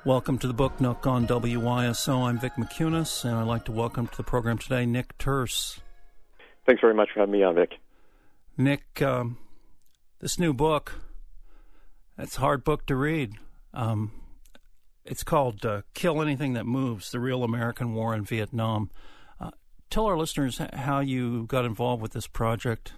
Welcome to the Book Nook on WYSO. I'm Vic McCunis, and I'd like to welcome to the program today Nick Turse. Thanks very much for having me on, Vic. Nick, this new book, it's a hard book to read. It's called Kill Anything That Moves, The Real American War in Vietnam. Tell our listeners how you got involved with this project.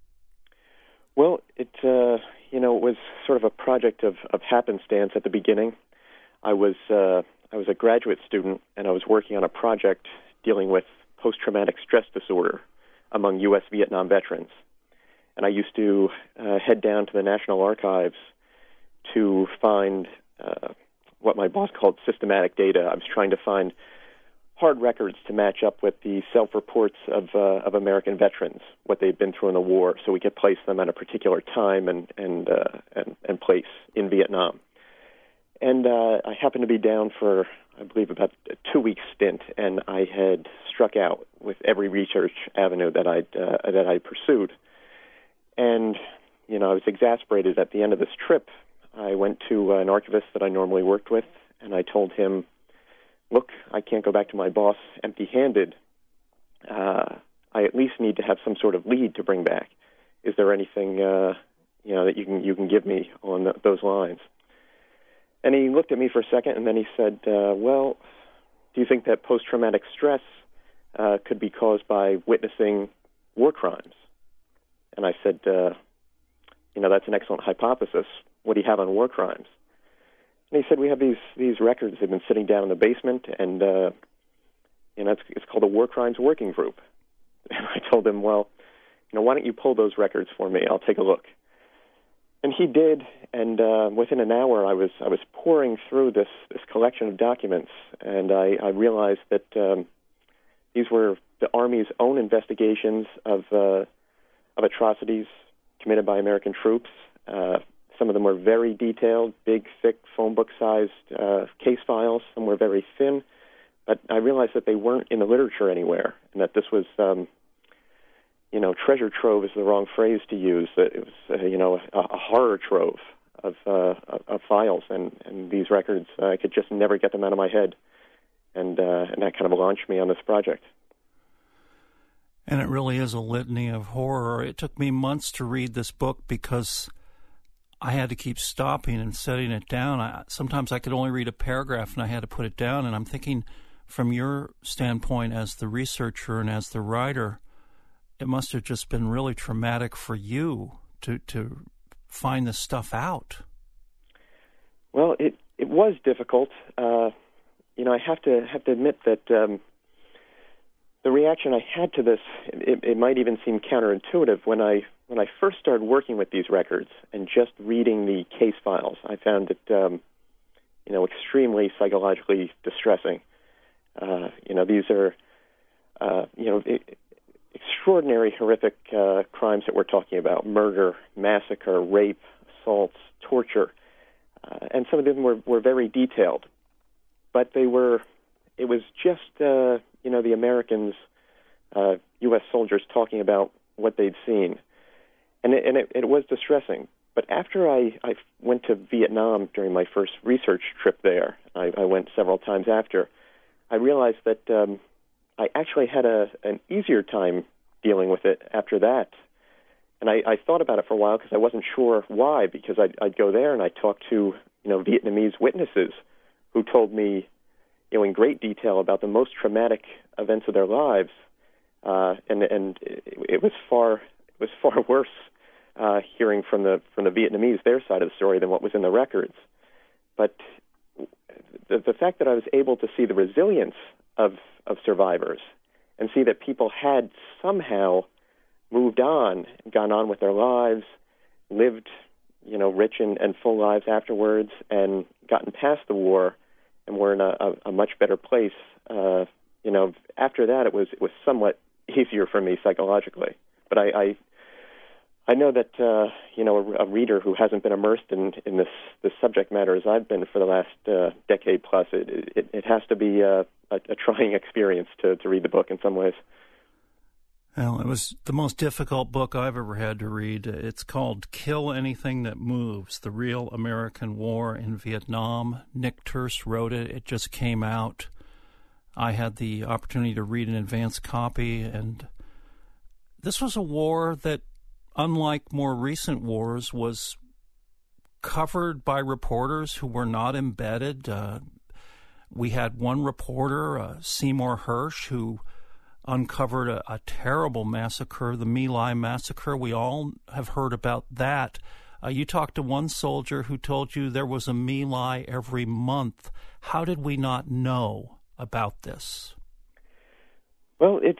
Well, it was sort of a project of happenstance at the beginning. I was a graduate student, and I was working on a project dealing with post-traumatic stress disorder among U.S. Vietnam veterans. And I used to head down to the National Archives to find what my boss called systematic data. I was trying to find hard records to match up with the self-reports of American veterans, what they'd been through in the war, so we could place them at a particular time and place in Vietnam. And I happened to be down for, I believe, about a 2-week stint, and I had struck out with every research avenue that I pursued. And I was exasperated at the end of this trip. I went to an archivist that I normally worked with, and I told him, "Look, I can't go back to my boss empty-handed. I at least need to have some sort of lead to bring back. Is there anything that you can give me on those lines?" And he looked at me for a second, and then he said, "Well, do you think that post-traumatic stress could be caused by witnessing war crimes?" And I said, "That's an excellent hypothesis. What do you have on war crimes?" And he said, "We have these records. They've been sitting down in the basement, and it's called the War Crimes Working Group." And I told him, "Well, why don't you pull those records for me? I'll take a look." And he did, and within an hour, I was poring through this collection of documents, and I realized that these were the Army's own investigations of atrocities committed by American troops. Some of them were very detailed, big, thick, phone book-sized case files. Some were very thin, but I realized that they weren't in the literature anywhere, and that this was treasure trove is the wrong phrase to use. It was, a horror trove of files, and these records, I could just never get them out of my head, and that kind of launched me on this project. And it really is a litany of horror. It took me months to read this book because I had to keep stopping and setting it down. Sometimes I could only read a paragraph, and I had to put it down, and I'm thinking, from your standpoint as the researcher and as the writer, it must have just been really traumatic for you to find this stuff out. Well, it was difficult. I have to admit that the reaction I had to this, it might even seem counterintuitive. When I first started working with these records and just reading the case files, I found it extremely psychologically distressing. These are extraordinary, horrific crimes that we're talking about: murder, massacre, rape, assaults, torture. And some of them were very detailed. But it was just, the Americans, U.S. soldiers talking about what they'd seen. And it was distressing. But after I went to Vietnam during my first research trip there, I went several times after, I realized that I actually had an easier time dealing with it after that. And I thought about it for a while because I wasn't sure why, because I'd go there and I'd talk to, Vietnamese witnesses who told me, in great detail about the most traumatic events of their lives. And it was far worse hearing from the Vietnamese, their side of the story, than what was in the records. But the fact that I was able to see the resilience of survivors and see that people had somehow moved on, gone on with their lives, lived, rich and full lives afterwards, and gotten past the war, and were in a much better place. After that, it was somewhat easier for me psychologically. But I know that a reader who hasn't been immersed in this subject matter as I've been for the last decade plus, it has to be a trying experience to read the book in some ways. Well, it was the most difficult book I've ever had to read. It's called Kill Anything That Moves, The Real American War in Vietnam. Nick Turse wrote it. It just came out. I had the opportunity to read an advance copy, and this was a war that, unlike more recent wars, was covered by reporters who were not embedded. We had one reporter, Seymour Hersh, who uncovered a terrible massacre, the My Lai massacre. We all have heard about that. You talked to one soldier who told you there was a My Lai every month. How did we not know about this? Well, it's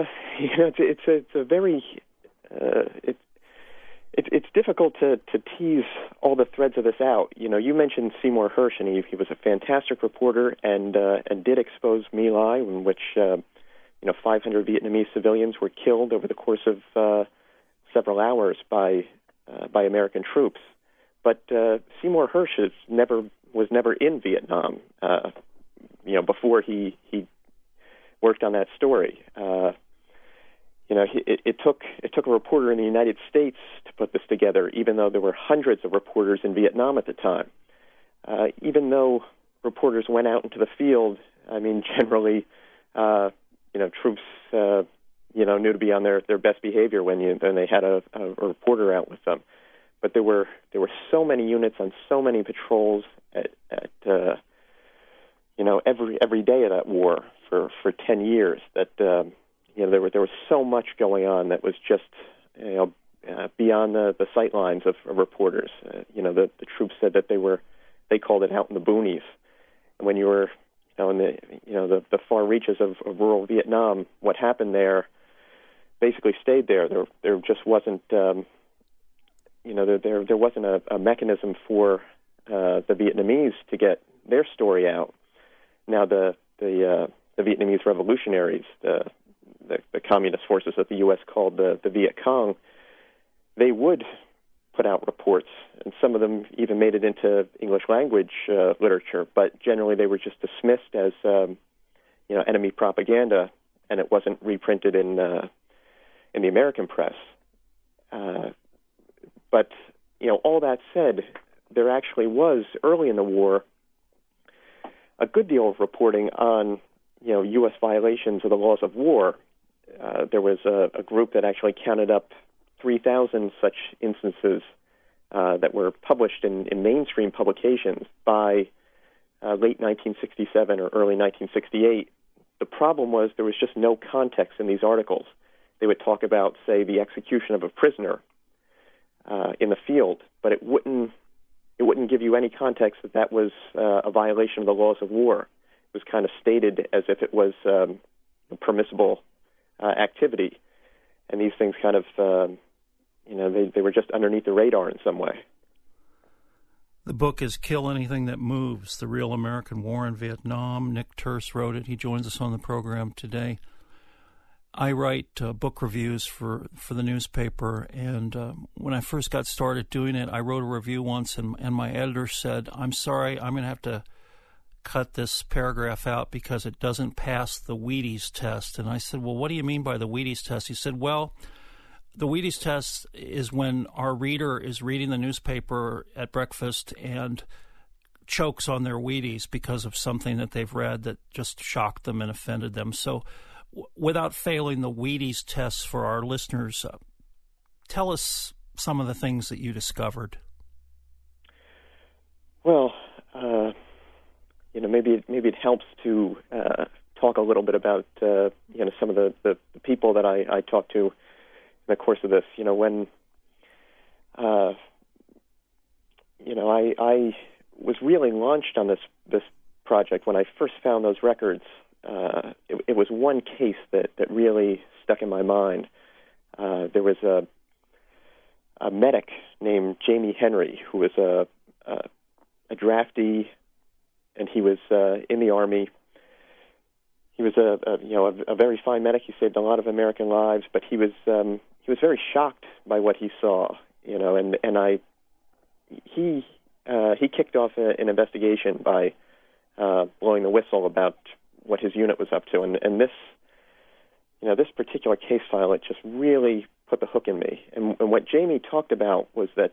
a very it's difficult to tease all the threads of this out. You mentioned Seymour Hersh, and he was a fantastic reporter and did expose My Lai, in which 500 Vietnamese civilians were killed over the course of several hours by American troops. But Seymour Hersh was never in Vietnam. Before he worked on that story. It took a reporter in the United States to put this together, even though there were hundreds of reporters in Vietnam at the time. Even though reporters went out into the field, generally, troops, knew to be on their best behavior when they had a reporter out with them. But there were so many units on so many patrols at every day of that war for 10 years that there was so much going on that was just beyond the sight lines of reporters. The troops said that they called it out in the boonies. And when you were in the far reaches of rural Vietnam, what happened there basically stayed there. There just wasn't there wasn't a mechanism for the Vietnamese to get their story out. Now the Vietnamese revolutionaries, the communist forces that the U.S. called the Viet Cong, they would put out reports, and some of them even made it into English language literature. But generally, they were just dismissed as enemy propaganda, and it wasn't reprinted in the American press. But all that said, there actually was early in the war a good deal of reporting on U.S. violations of the laws of war. There was a group that actually counted up 3,000 such instances that were published in mainstream publications by late 1967 or early 1968. The problem was there was just no context in these articles. They would talk about, say, the execution of a prisoner in the field, but it wouldn't give you any context that was a violation of the laws of war. It was kind of stated as if it was a permissible activity, and these things kind of, they were just underneath the radar in some way. The book is Kill Anything That Moves, The Real American War in Vietnam. Nick Turse wrote it. He joins us on the program today. I write book reviews for the newspaper, and when I first got started doing it, I wrote a review once, and my editor said, "I'm sorry, I'm going to have to cut this paragraph out because it doesn't pass the Wheaties test." And I said, "Well, what do you mean by the Wheaties test?" He said, "Well, the Wheaties test is when our reader is reading the newspaper at breakfast and chokes on their Wheaties because of something that they've read that just shocked them and offended them. So without failing the Wheaties tests for our listeners, tell us some of the things that you discovered." Well, maybe it helps to talk a little bit about some of the people that I talked to in the course of this. When I was really launched on this project when I first found those records. It was one case that really stuck in my mind. There was a medic named Jamie Henry who was a draftee, and he was in the Army. He was a very fine medic. He saved a lot of American lives, but he was very shocked by what he saw. He kicked off an investigation by blowing the whistle about what his unit was up to, and this particular case file, it just really put the hook in me. And what Jamie talked about was that,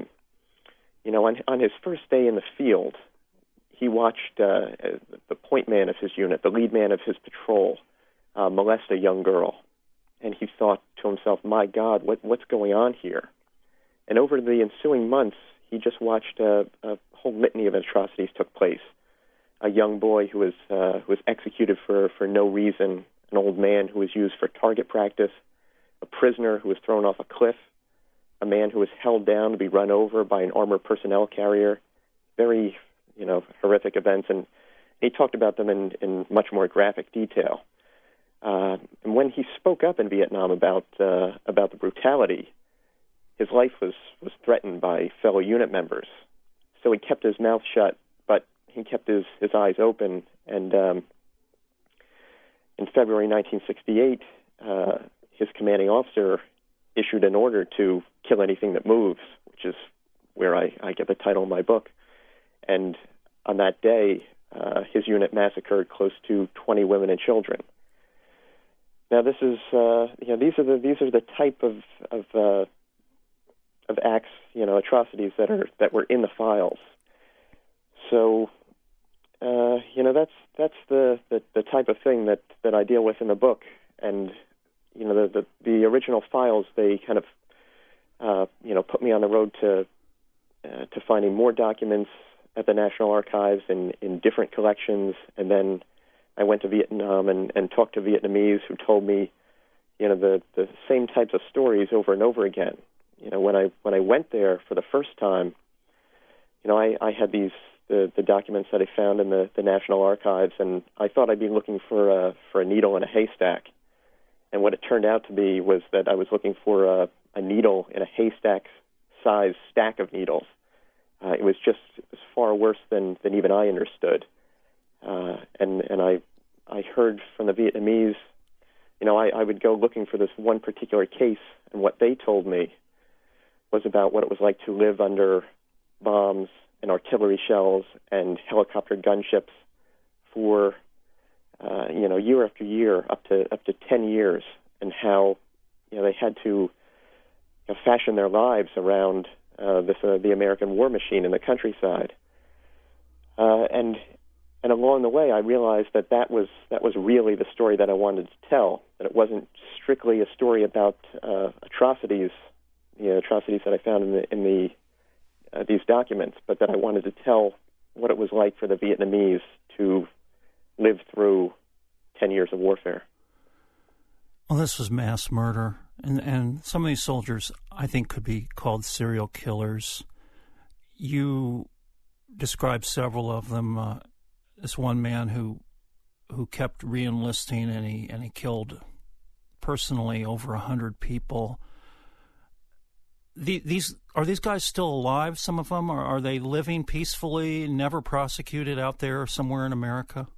on his first day in the field, he watched the point man of his unit, the lead man of his patrol, molest a young girl. And he thought to himself, my God, what's going on here? And over the ensuing months, he just watched a whole litany of atrocities took place. A young boy who was executed for no reason, an old man who was used for target practice, a prisoner who was thrown off a cliff, a man who was held down to be run over by an armored personnel carrier. Very, horrific events, and he talked about them in much more graphic detail. And when he spoke up in Vietnam about the brutality, his life was threatened by fellow unit members. So he kept his mouth shut, but he kept his eyes open. And in February 1968, his commanding officer issued an order to kill anything that moves, which is where I get the title of my book. And on that day, his unit massacred close to 20 women and children. Now, this is these are the type of acts, atrocities that were in the files. So, that's the type of thing that I deal with in the book. And the original files, they kind of put me on the road to finding more documents at the National Archives in different collections, and then I went to Vietnam and talked to Vietnamese who told me, the same types of stories over and over again. When I went there for the first time, I had the documents that I found in the National Archives, and I thought I'd be looking for a needle in a haystack. And what it turned out to be was that I was looking for a needle in a haystack-sized stack of needles. It was far worse than even I understood. And I heard from the Vietnamese, I would go looking for this one particular case, and what they told me was about what it was like to live under bombs and artillery shells and helicopter gunships for, year after year, up to 10 years, and how, they had to fashion their lives around the American war machine in the countryside. And along the way, I realized that was really the story that I wanted to tell. That it wasn't strictly a story about atrocities, atrocities that I found in these documents, but that I wanted to tell what it was like for the Vietnamese to live through 10 years of warfare. Well, this was mass murder, and some of these soldiers, I think, could be called serial killers. You described several of them. This one man who kept re-enlisting, and he killed personally over 100 people. Are these guys still alive? Some of them, or are they living peacefully, never prosecuted out there somewhere in America?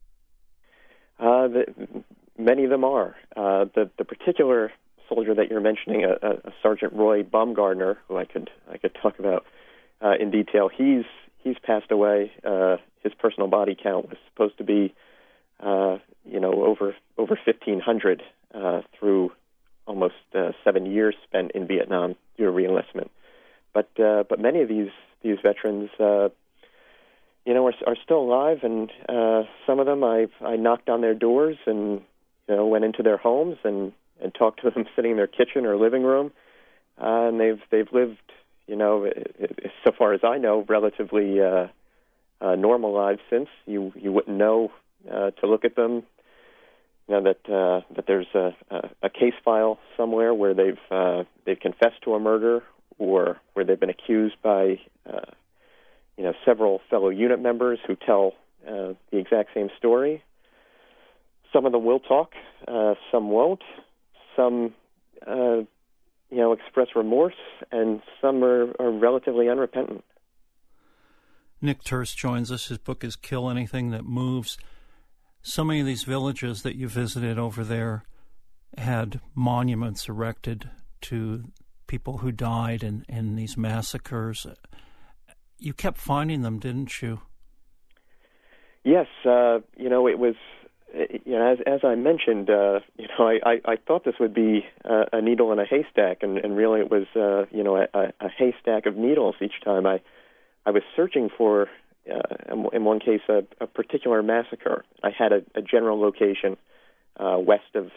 Many of them are. The particular soldier that you're mentioning, a Sergeant Roy Baumgardner, who I could talk about in detail. He's passed away. His personal body count was supposed to be, over 1,500 through almost 7 years spent in Vietnam due to reenlistment. But many of these veterans, are still alive, and some of them I knocked on their doors and went into their homes and talked to them sitting in their kitchen or living room, and they've lived, so far as I know, relatively normal lives since. You wouldn't know to look at them, that there's a case file somewhere where they've confessed to a murder, or where they've been accused by several fellow unit members who tell the exact same story. Some of them will talk, some won't. Some express remorse, and some are relatively unrepentant. Nick Turse joins us. His book is Kill Anything That Moves. So many of these villages that you visited over there had monuments erected to people who died in these massacres. You kept finding them, didn't you? Yes. It was as I mentioned, I thought this would be a needle in a haystack, and really it was, a haystack of needles each time. I was searching for, in one case, a particular massacre. I had a general location west of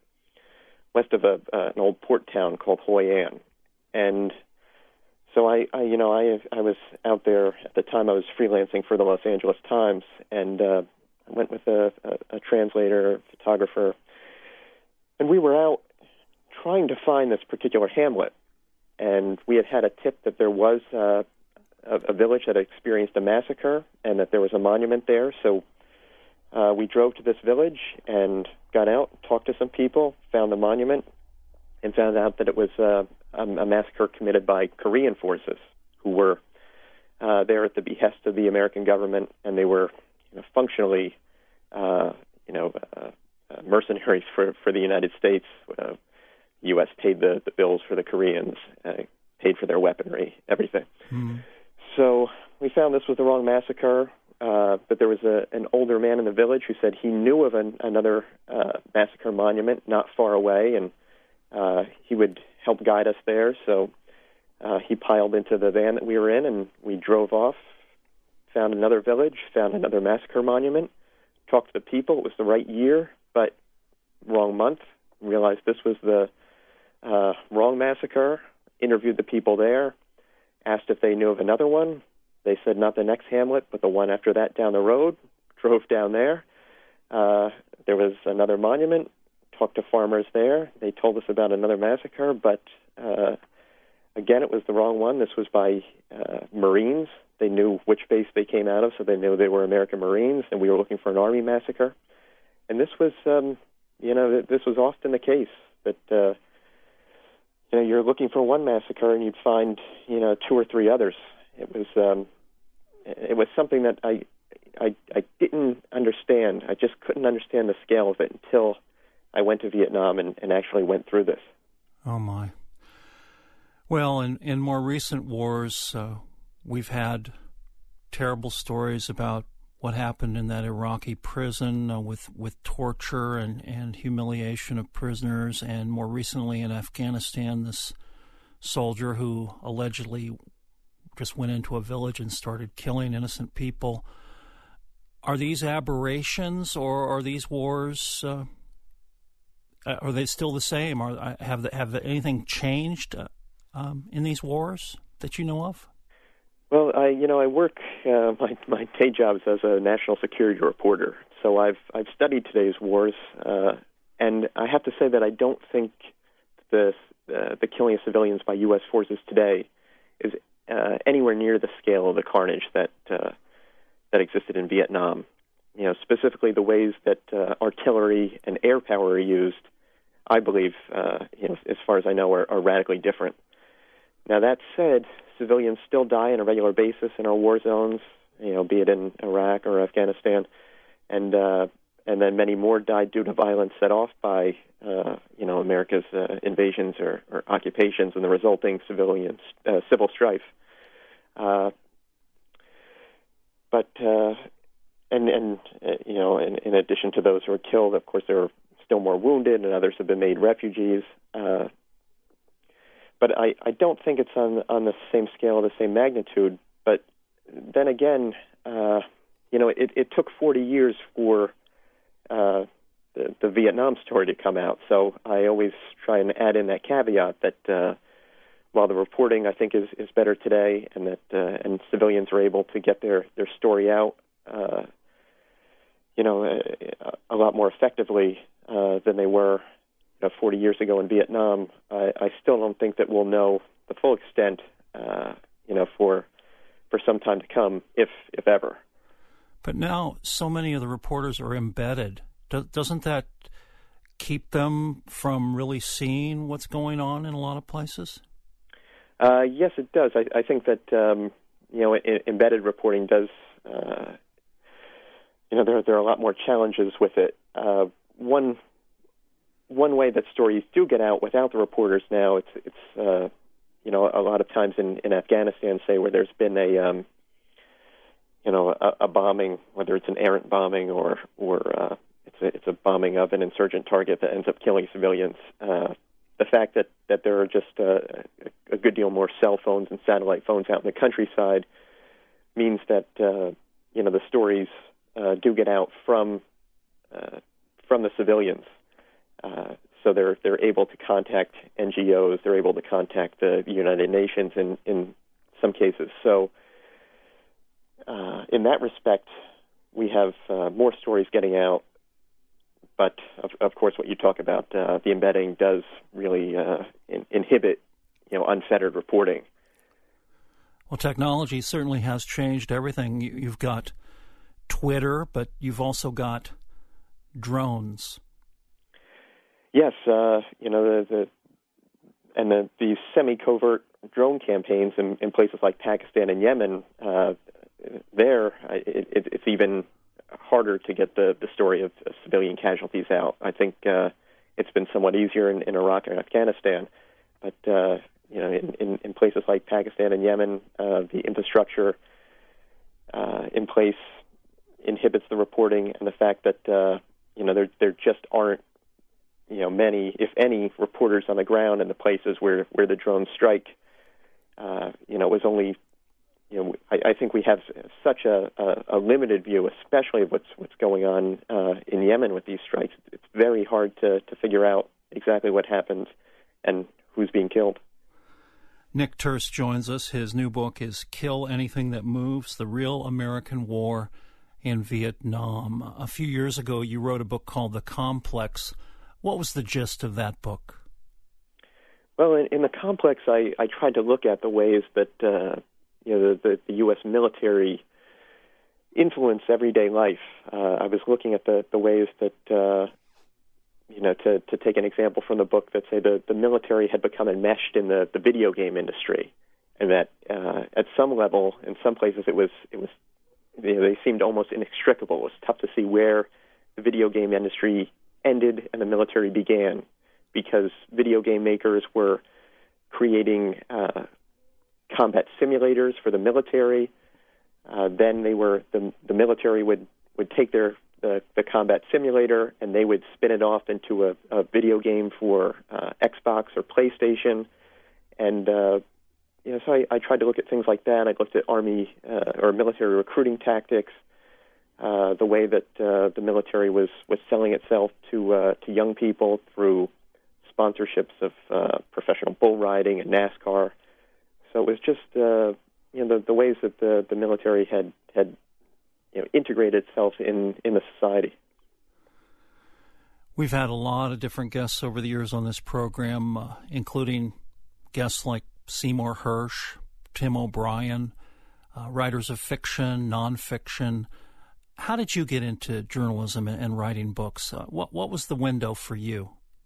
an old port town called Hoi An, and so I was out there at the time. I was freelancing for the Los Angeles Times, and I went with a translator, a photographer, and we were out trying to find this particular hamlet. And we had a tip that there was a village that had experienced a massacre and that there was a monument there. So we drove to this village and got out, talked to some people, found the monument, and found out that it was a massacre committed by Korean forces who were there at the behest of the American government, and they were functionally, mercenaries for the United States. The U.S. paid the bills for the Koreans, paid for their weaponry, everything. Mm. So we found this was the wrong massacre, but there was an older man in the village who said he knew of another massacre monument not far away, and he would help guide us there. So he piled into the van that we were in, and we drove off, found another village, found another massacre monument, talked to the people. It was the right year, but wrong month. Realized this was the wrong massacre, interviewed the people there, asked if they knew of another one. They said not the next hamlet, but the one after that down the road. Drove down there. There was another monument, talked to farmers there. They told us about another massacre, but again, it was the wrong one. This was by Marines. They knew which base they came out of, so they knew they were American Marines, and we were looking for an Army massacre. And this was, this was often the case, that you're looking for one massacre and you'd find, two or three others. It was something that I didn't understand. I just couldn't understand the scale of it until I went to Vietnam and actually went through this. Oh, my. Well, in more recent wars, we've had terrible stories about what happened in that Iraqi prison with torture and humiliation of prisoners, and more recently in Afghanistan, this soldier who allegedly just went into a village and started killing innocent people. Are these aberrations, or are these wars, are they still the same? Have anything changed in these wars that you know of? Well, I work, my day job is as a national security reporter, so I've studied today's wars, and I have to say that I don't think the killing of civilians by U.S. forces today is anywhere near the scale of the carnage that existed in Vietnam. Specifically the ways that artillery and air power are used, I believe, as far as I know, are radically different. Now, that said, civilians still die on a regular basis in our war zones, be it in Iraq or Afghanistan, and then many more died due to violence set off by, America's invasions or occupations and the resulting civil strife. In addition to those who were killed, of course, there are still more wounded, and others have been made refugees. But I don't think it's on the same scale, the same magnitude. But then again, it took 40 years for the Vietnam story to come out. So I always try and add in that caveat that while the reporting, I think, is better today, and that and civilians are able to get their story out, a lot more effectively than they were 40 years ago in Vietnam, I still don't think that we'll know the full extent, for some time to come, if ever. But now so many of the reporters are embedded. Doesn't that keep them from really seeing what's going on in a lot of places? Yes, it does. I think that, embedded reporting does, there are a lot more challenges with it. One way that stories do get out without the reporters now, it's a lot of times in Afghanistan, say, where there's been a bombing, whether it's an errant bombing or it's it's a bombing of an insurgent target that ends up killing civilians. The fact that there are just a good deal more cell phones and satellite phones out in the countryside means that the stories do get out from the civilians. So they're able to contact NGOs, they're able to contact the United Nations in some cases. So in that respect, we have more stories getting out. But of course, what you talk about, the embedding does really inhibit, unfettered reporting. Well, technology certainly has changed everything. You've got Twitter, but you've also got drones. Yes, these semi-covert drone campaigns in places like Pakistan and Yemen, it's even harder to get the story of civilian casualties out. I think it's been somewhat easier in Iraq and Afghanistan, but in places like Pakistan and Yemen, the infrastructure in place inhibits the reporting, and the fact that there just aren't many, if any, reporters on the ground in the places where the drones strike. It was only. I think we have such a limited view, especially of what's going on in Yemen with these strikes. It's very hard to figure out exactly what happened and who's being killed. Nick Turse joins us. His new book is Kill Anything That Moves, The Real American War in Vietnam. A few years ago, you wrote a book called The Complex. What was the gist of that book? Well, in The Complex, I tried to look at the ways that the U.S. military influence everyday life. I was looking at the ways that, to take an example from the book, that say the military had become enmeshed in the video game industry, and that at some level, in some places, it was they seemed almost inextricable. It was tough to see where the video game industry ended and the military began, because video game makers were creating combat simulators for the military. Then the military would take the combat simulator and they would spin it off into a video game for Xbox or PlayStation. And so I tried to look at things like that. I looked at army or military recruiting tactics, the way that the military was selling itself to young people through sponsorships of professional bull riding and NASCAR. So it was just the ways that the military had integrated itself in the society. We've had a lot of different guests over the years on this program, including guests like Seymour Hersh, Tim O'Brien, writers of fiction, nonfiction. How did you get into journalism and writing books? What was the window for you?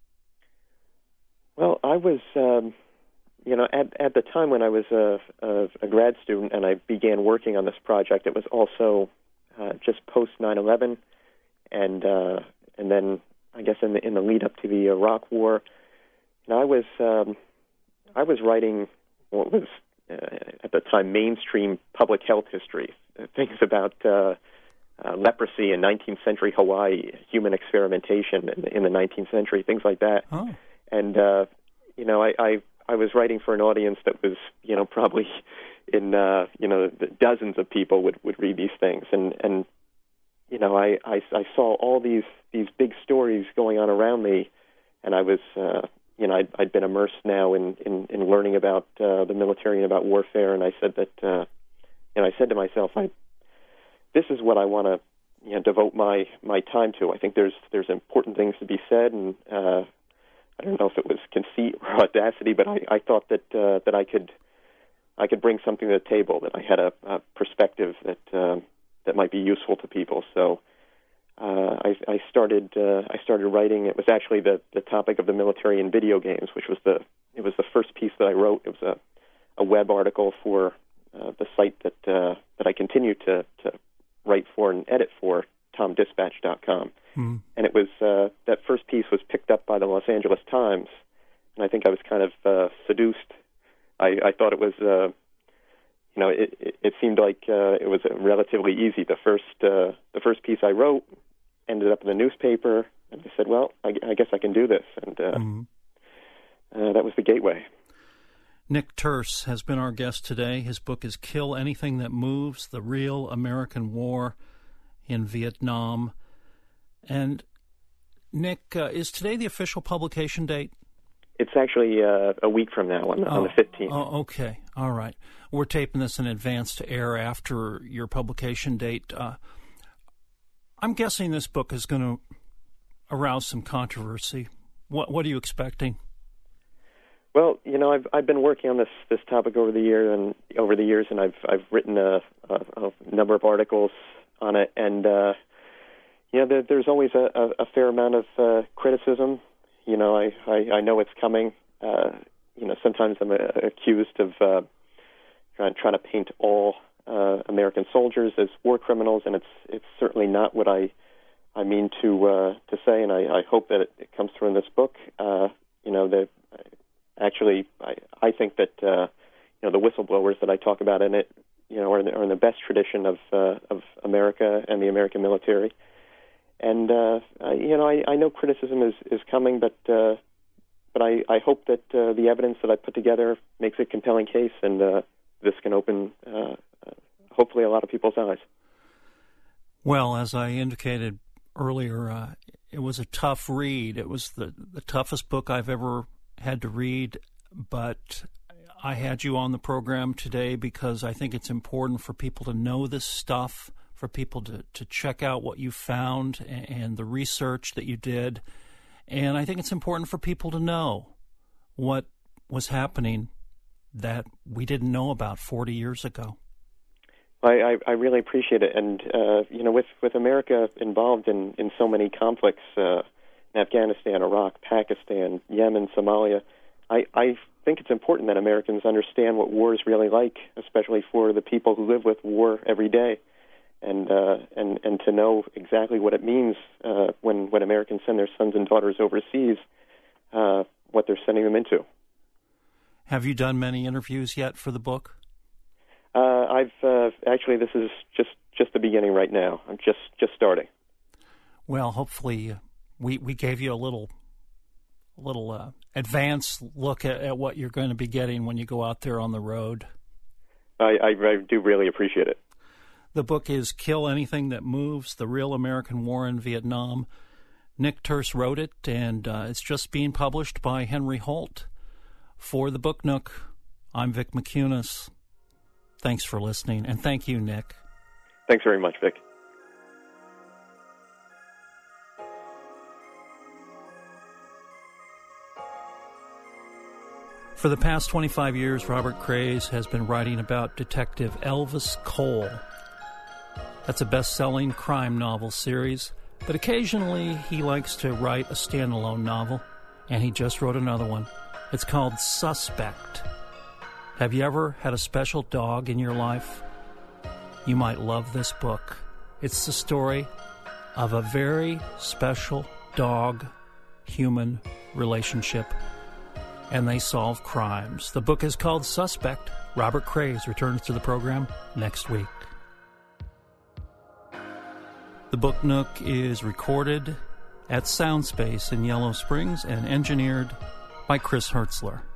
Well, I was, at the time when I was a grad student and I began working on this project, it was also just post 9/11, and then I guess in the lead up to the Iraq War, I was writing what was at the time mainstream public health history, things about leprosy in 19th century Hawaii, human experimentation in the 19th century, things like that. Oh. And I was writing for an audience that was probably in the dozens of people would read these things, and I saw all these big stories going on around me, and I was I'd been immersed now in learning about the military and about warfare, and I said that I said to myself, this is what I want to devote my time to. I think there's important things to be said, and I don't know if it was conceit or audacity, but I thought that I could bring something to the table, that I had a perspective that might be useful to people. So I started writing. It was actually the topic of the military in video games, which was the first piece that I wrote. It was a web article for the site that I continue to write for and edit for, TomDispatch.com. Mm. And it was that first piece was picked up by the Los Angeles Times, and I think I was kind of seduced. I thought it was, it seemed like it was relatively easy. The first piece I wrote ended up in the newspaper, and I said, well, I guess I can do this. And that was the gateway. Nick Turse has been our guest today. His book is Kill Anything That Moves, The Real American War in Vietnam. And, Nick, is today the official publication date? It's actually a week from now, on the 15th. Oh, okay. All right. We're taping this in advance to air after your publication date. I'm guessing this book is going to arouse some controversy. What are you expecting? Well, I've been working on this topic over the years, and I've written a number of articles on it, and there's always a fair amount of criticism. I know it's coming. Sometimes I'm accused of trying to paint all American soldiers as war criminals, and it's certainly not what I mean to say, and I hope that it comes through in this book. Actually, I think that the whistleblowers that I talk about in it, are in the best tradition of America and the American military. And I know criticism is coming, but I hope that the evidence that I put together makes a compelling case, and this can open hopefully a lot of people's eyes. Well, as I indicated earlier, it was a tough read. It was the toughest book I've ever had to read, but I had you on the program today because I think it's important for people to know this stuff, for people to check out what you found and the research that you did. And I think it's important for people to know what was happening that we didn't know about 40 years ago. I really appreciate it. And, with America involved in so many conflicts, in Afghanistan, Iraq, Pakistan, Yemen, Somalia, I think it's important that Americans understand what war is really like, especially for the people who live with war every day, and to know exactly what it means when Americans send their sons and daughters overseas, what they're sending them into. Have you done many interviews yet for the book? I've actually, this is just the beginning right now. I'm just starting. Well, hopefully we gave you a little advanced look at what you're going to be getting when you go out there on the road. I do really appreciate it. The book is Kill Anything That Moves, The Real American War in Vietnam. Nick Turse wrote it, and it's just being published by Henry Holt. For the Book Nook, I'm Vic McCunis. Thanks for listening, and thank you, Nick. Thanks very much, Vic. For the past 25 years, Robert Craze has been writing about Detective Elvis Cole. That's a best-selling crime novel series, but occasionally he likes to write a standalone novel, and he just wrote another one. It's called Suspect. Have you ever had a special dog in your life? You might love this book. It's the story of a very special dog-human relationship, and they solve crimes. The book is called Suspect. Robert Craze returns to the program next week. The Book Nook is recorded at Soundspace in Yellow Springs and engineered by Chris Hertzler.